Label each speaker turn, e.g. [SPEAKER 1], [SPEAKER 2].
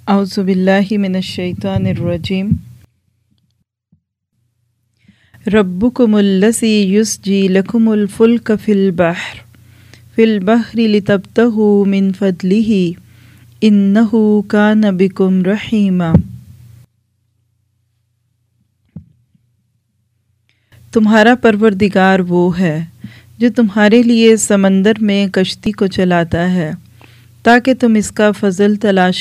[SPEAKER 1] औज़ुबिल्लाहि मिनश्शैतानिर्रजीम। रब्बुकुमुल्लज़ी युस्जी लकुमुल फुल्क fill बहरि लितब्तगू मिन फ़द्लिही इन्नहू कान बिकुम रहीमा। तुम्हारा परवरदिगार वो है जो तुम्हारे लिए समंदर में कश्ती को चलाता है ताकि तुम इसका फ़ज़ल तलाश